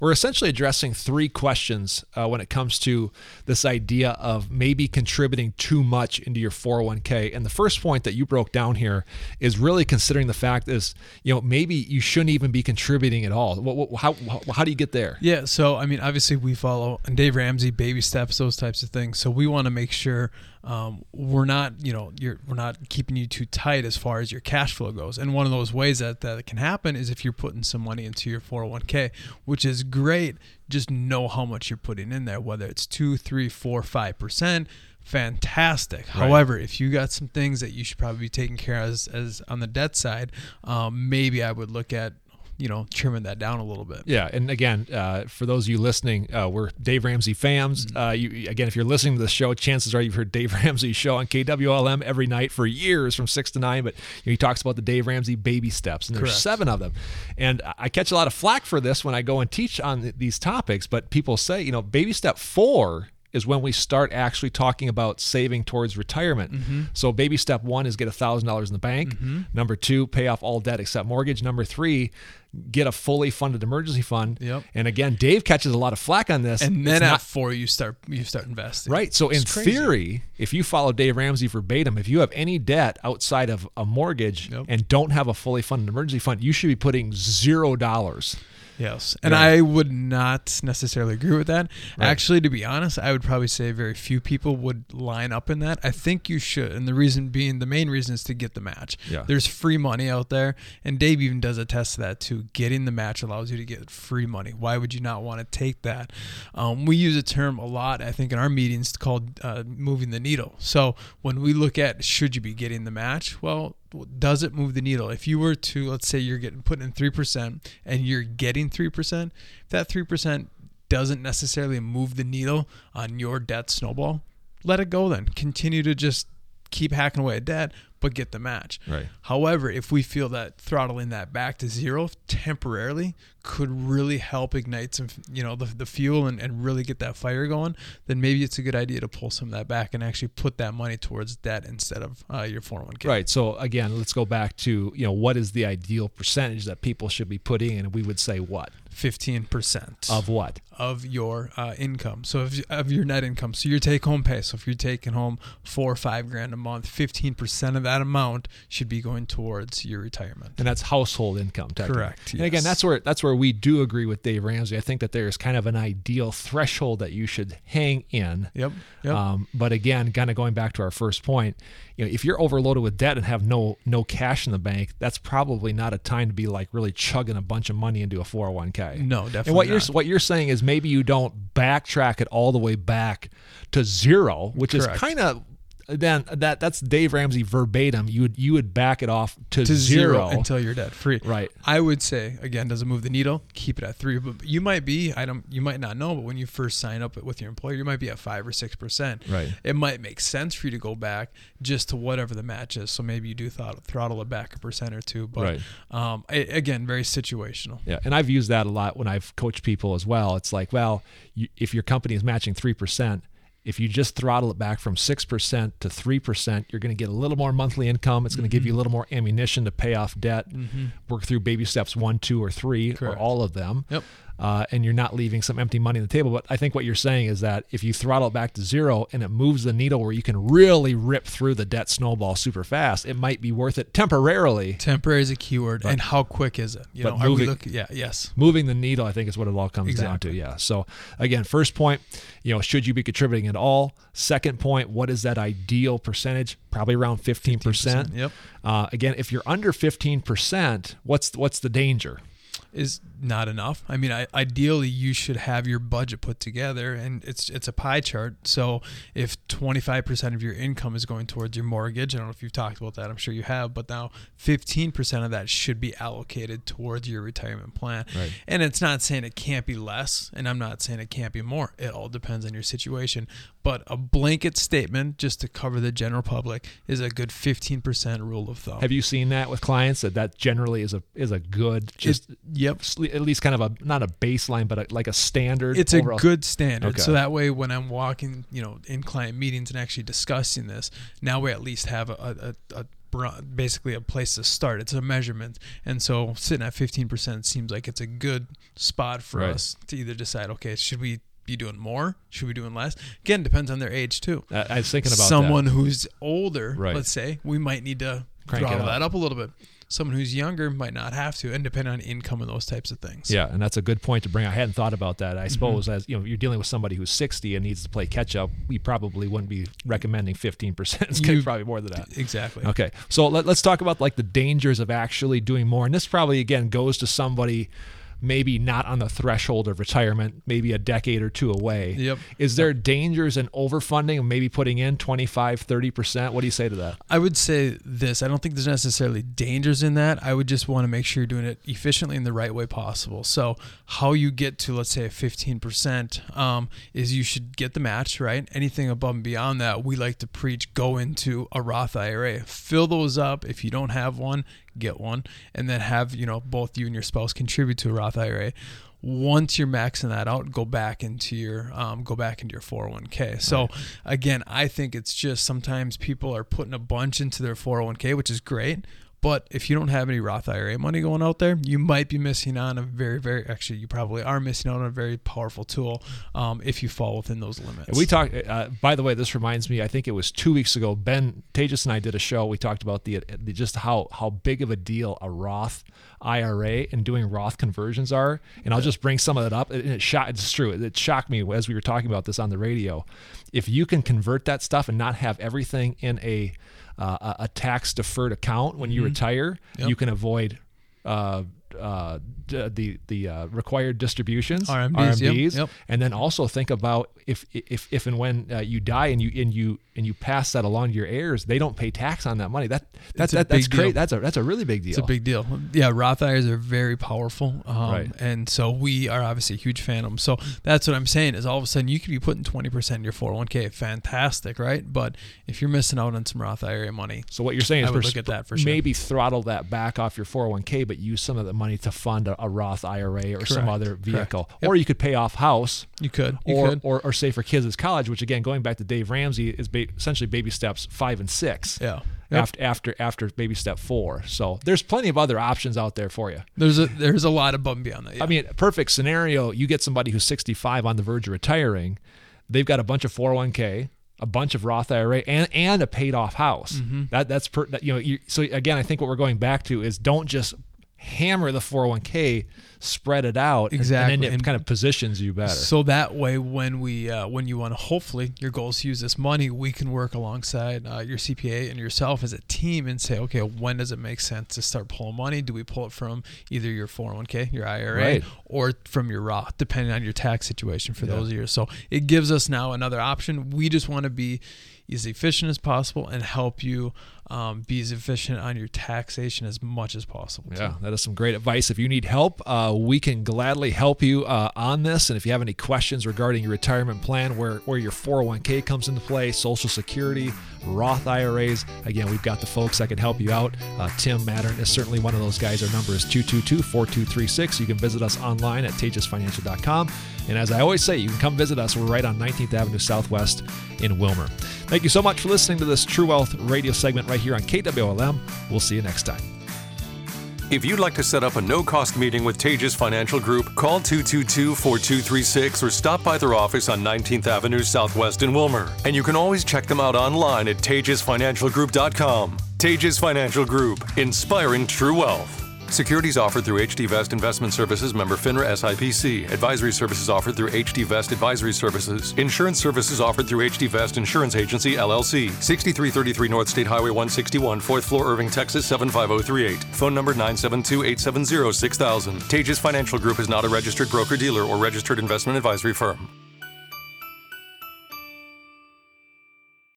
We're essentially addressing three questions when it comes to this idea of maybe contributing too much into your 401k. And the first point that you broke down here is really considering the fact is, maybe you shouldn't even be contributing at all. How do you get there? Yeah. So, I mean, obviously we follow Dave Ramsey, baby steps, those types of things. So we want to make sure we're not, we're not keeping you too tight as far as your cash flow goes. And one of those ways that can happen is if you're putting some money into your 401k, which is great. Just know how much you're putting in there, whether it's 2, 3, 4, 5%. Fantastic. Right. However, if you got some things that you should probably be taking care of as on the debt side, maybe I would look at trimming that down a little bit. Yeah. And again, for those of you listening, we're Dave Ramsey fans. Again, if you're listening to the show, chances are you've heard Dave Ramsey's show on KWLM every night for years from 6 to 9. But he talks about the Dave Ramsey baby steps, and there's Correct. 7 of them. And I catch a lot of flack for this when I go and teach on these topics. But people say, baby step 4 is when we start actually talking about saving towards retirement. Mm-hmm. So baby step 1 is get $1,000 in the bank. Mm-hmm. Number 2, pay off all debt except mortgage. Number 3, get a fully funded emergency fund. Yep. And again, Dave catches a lot of flack on this. And then at 4, you start investing. Right. So in theory, if you follow Dave Ramsey verbatim, if you have any debt outside of a mortgage and don't have a fully funded emergency fund, you should be putting $0. Yes. And I would not necessarily agree with that. Right. Actually, to be honest, I would probably say very few people would line up in that. I think you should. And the main reason is to get the match. Yeah. There's free money out there. And Dave even does attest to that too. Getting the match allows you to get free money. Why would you not want to take that? We use a term a lot, I think, in our meetings called moving the needle. So when we look at should you be getting the match, well, does it move the needle? If you were to, let's say you're putting in 3% and you're getting 3%, if that 3% doesn't necessarily move the needle on your debt snowball, let it go then. Continue to just keep hacking away at debt, but get the match. Right. However, if we feel that throttling that back to 0 temporarily could really help ignite some, the fuel and really get that fire going, then maybe it's a good idea to pull some of that back and actually put that money towards debt instead of your 401k. Right. So again, let's go back to, what is the ideal percentage that people should be putting in? And we would say what? 15%. Of what? Of your income. So of your net income. So your take home pay. So if you're taking home $4 or $5 grand a month, 15% of that amount should be going towards your retirement. And that's household income. Correct. And again, that's where we do agree with Dave Ramsey. I think that there's kind of an ideal threshold that you should hang in. Yep. But again, kind of going back to our first point, if you're overloaded with debt and have no cash in the bank, that's probably not a time to be like really chugging a bunch of money into a 401k. No, definitely and what you're saying is maybe you don't backtrack it all the way back to 0, which Correct. is kind of then that's Dave Ramsey verbatim. You would back it off to 0 until you're debt free. Right. I would say, again, does it move the needle? Keep it at 3. But you might not know, but when you first sign up with your employer, you might be at 5 or 6%. Right. It might make sense for you to go back just to whatever the match is. So maybe you do throttle it back 1% or 2. But again, very situational. Yeah, and I've used that a lot when I've coached people as well. It's like, well, if your company is matching 3%. If you just throttle it back from 6% to 3%, you're going to get a little more monthly income. It's going to give you a little more ammunition to pay off debt, work through baby steps 1, 2, or 3, Correct. or all of them. Yep. And you're not leaving some empty money on the table. But I think what you're saying is that if you throttle it back to 0 and it moves the needle where you can really rip through the debt snowball super fast, it might be worth it temporarily. Temporary is a keyword. And how quick is it? Yes. Moving the needle, I think, is what it all comes down to. Yeah. So again, first point, should you be contributing at all? Second point, what is that ideal percentage? Probably around 15%. Yep. Again, if you're under 15%, what's the danger? Is not enough. I mean, ideally, you should have your budget put together, and it's a pie chart. So if 25% of your income is going towards your mortgage, I don't know if you've talked about that, I'm sure you have, but now 15% of that should be allocated towards your retirement plan. Right. And it's not saying it can't be less, and I'm not saying it can't be more. It all depends on your situation. But a blanket statement, just to cover the general public, is a good 15% rule of thumb. Have you seen that with clients that generally is a good, at least kind of not a baseline, but like a standard? It's overall? A good standard. Okay. So that way, when I'm walking, in client meetings and actually discussing this, now we at least have a basically a place to start. It's a measurement. And so sitting at 15% seems like it's a good spot for us to either decide, okay, should we be doing more? Should we be doing less? Again, depends on their age too. I was thinking about someone who's older, let's say, we might need to crank throttle that up a little bit. Someone who's younger might not have to, and depend on income and those types of things. Yeah, and that's a good point to bring. I hadn't thought about that. I suppose as you're dealing with somebody who's 60 and needs to play catch up, we probably wouldn't be recommending 15%. It's gonna be probably more than that. Exactly. Okay, so let's talk about like the dangers of actually doing more. And this probably again goes to somebody maybe not on the threshold of retirement, maybe a decade or two away. Yep. Is there dangers in overfunding and maybe putting in 25, 30%? What do you say to that? I would say this. I don't think there's necessarily dangers in that. I would just want to make sure you're doing it efficiently in the right way possible. So how you get to, let's say, a 15% is you should get the match, right? Anything above and beyond that, we like to preach, go into a Roth IRA. Fill those up. If you don't have one, get one, and then have both you and your spouse contribute to a Roth IRA. Once you're maxing that out, go back into your 401k. So again, I think it's just sometimes people are putting a bunch into their 401k, which is great. But if you don't have any Roth IRA money going out there, you might be missing on a actually, you probably are missing out on a very powerful tool if you fall within those limits. We talked, by the way, this reminds me, I think it was 2 weeks ago, Ben Tejas and I did a show. We talked about just how big of a deal a Roth IRA and doing Roth conversions are. And I'll just bring some of that up. It's true. It shocked me as we were talking about this on the radio. If you can convert that stuff and not have everything in a tax deferred account when you retire, you can avoid the required distributions, RMDs, and then also think about if and when you die and you pass that along to your heirs, they don't pay tax on that money. That's great. That's a really big deal. It's a big deal. Yeah, Roth IRAs are very powerful, and so we are obviously a huge fan of them. So that's what I'm saying is all of a sudden you could be putting 20% in your 401k. Fantastic, right? But if you're missing out on some Roth IRA money, so what you're saying is look at that for sure. Maybe throttle that back off your 401k, but use some of the money to fund a Roth IRA or some other vehicle. Yep. Or you could pay off house. You could. Or say for kids' college, which again, going back to Dave Ramsey, is essentially baby steps 5 and 6. Yeah. After baby step 4. So there's plenty of other options out there for you. There's a lot above and beyond that. Yeah. I mean, perfect scenario, you get somebody who's 65 on the verge of retiring. They've got a bunch of 401k, a bunch of Roth IRA, and a paid off house. So again, I think what we're going back to is don't just hammer the 401k, spread it out, exactly, and then it kind of positions you better. So that way, when you want to, hopefully your goal is to use this money, we can work alongside your CPA and yourself as a team and say, okay, when does it make sense to start pulling money? Do we pull it from either your 401k, your IRA, or from your Roth, depending on your tax situation for those years? So it gives us now another option. We just want to be as efficient as possible and help you be as efficient on your taxation as much as possible. Yeah, that is some great advice. If you need help, we can gladly help you on this. And if you have any questions regarding your retirement plan, where your 401k comes into play, Social Security, Roth IRAs, again, we've got the folks that can help you out. Tim Mattern is certainly one of those guys. Our number is 222-4236. You can visit us online at tejas.financial.com. And as I always say, you can come visit us. We're right on 19th Avenue Southwest in Wilmer. Thank you so much for listening to this True Wealth radio segment right here on KWLM. We'll see you next time. If you'd like to set up a no-cost meeting with Tejas Financial Group, call 222-4236 or stop by their office on 19th Avenue Southwest in Wilmer. And you can always check them out online at tejasfinancialgroup.com. Tejas Financial Group, inspiring true wealth. Securities offered through HD Vest Investment Services, member FINRA SIPC. Advisory services offered through HD Vest Advisory Services. Insurance services offered through HD Vest Insurance Agency, LLC. 6333 North State Highway 161, 4th floor, Irving, Texas 75038. Phone number 972-870-6000. Tejas Financial Group is not a registered broker-dealer or registered investment advisory firm.